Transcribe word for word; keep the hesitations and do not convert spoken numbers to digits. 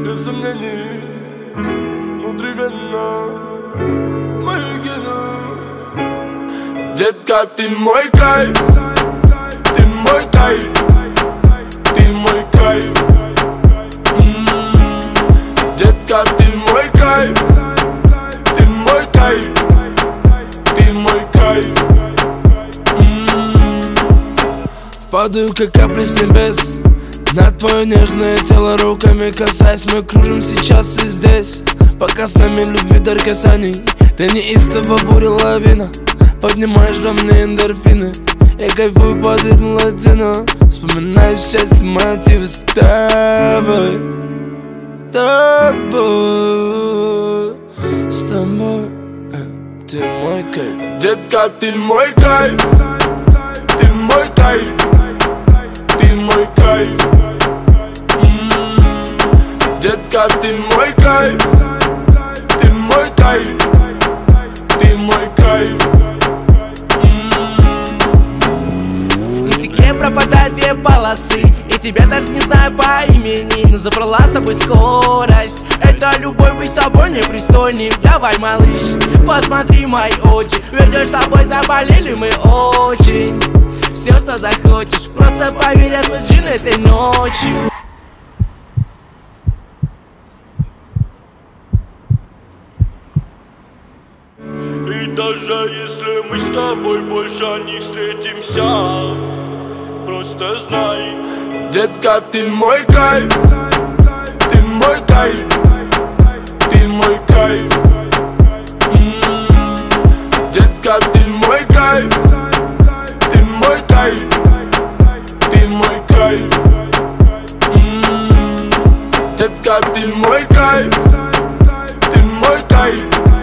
без сомнений, внутривенно мои гены. Детка, ты мой кайф, ты мой кайф, ты мой кайф. М-м-м. Детка, ты мой кайф, ты мой кайф, ты мой кайф. М-м-м. Падаю, как капли с небес на твое нежное тело, руками касаясь. Мы кружим сейчас и здесь, пока с нами любви дар касаний. Ты неистово буря лавина, поднимаешь во мне эндорфины. Я кайфую под ритм латино, вспоминаю счастье, мотивы с тобой, с тобой, с тобой. Ты мой кайф. Детка, ты мой кайф, ты мой кайф, ты мой кайф. М-м-м. Детка, ты мой кайф, ты мой кайф, ты мой кайф. На стекле пропадают две полосы, и тебя даже не знаю по имени, но забрала с тобой скорость. Это любовь, быть с тобой непристойней. Давай, малыш, посмотри мои очи, ведешь с тобой, заболели мы очень. Все, что захочешь, просто поверь, я джин этой ночью. И даже если мы с тобой больше не встретимся, просто знай, детка, ты мой кайф, ты мой кайф, ты мой кайф. М-м-м. Детка, ты мой кайф, ты мой кайф, ты мой кайф. М-м-м. Детка, ты мой кайф, ты мой кайф.